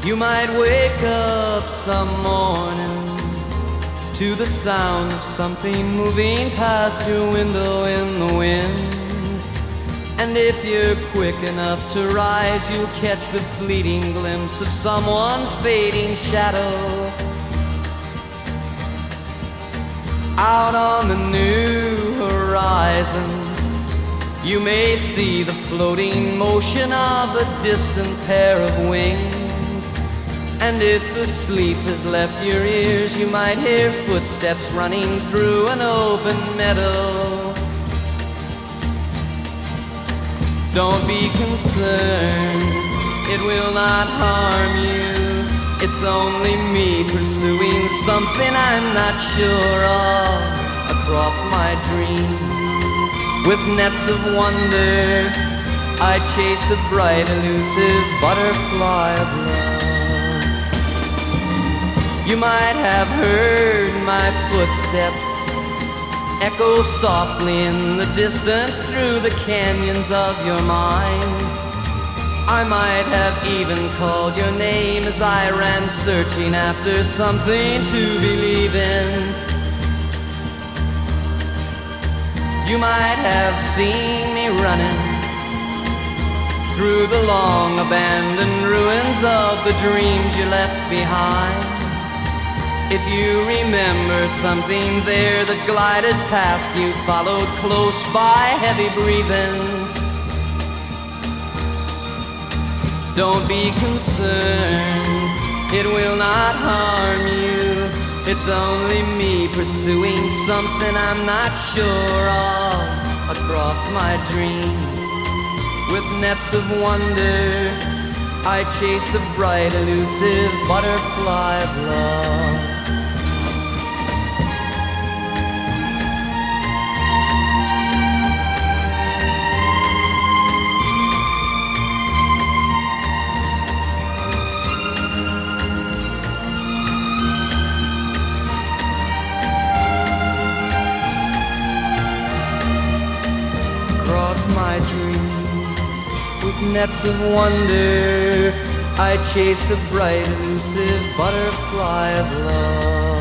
You might wake up some morning to the sound of something moving past your window in the wind. And if you're quick enough to rise, you'll catch the fleeting glimpse of someone's fading shadow. Out on the new horizon, you may see the floating motion of a distant pair of wings. And if the sleep has left your ears, you might hear footsteps running through an open meadow. Don't be concerned, it will not harm you. It's only me pursuing something I'm not sure of across my dreams. With nets of wonder, I chase the bright, elusive butterfly of love. You might have heard my footsteps echo softly in the distance through the canyons of your mind. I might have even called your name as I ran searching after something to believe in. You might have seen me running through the long abandoned ruins of the dreams you left behind. If you remember something there that glided past you, followed close by, heavy breathing, don't be concerned, it will not harm you. It's only me pursuing something I'm not sure of across my dreams. With nets of wonder, I chase the bright, elusive butterfly of love. My dreams, with nets of wonder, I chase the bright, elusive butterfly of love.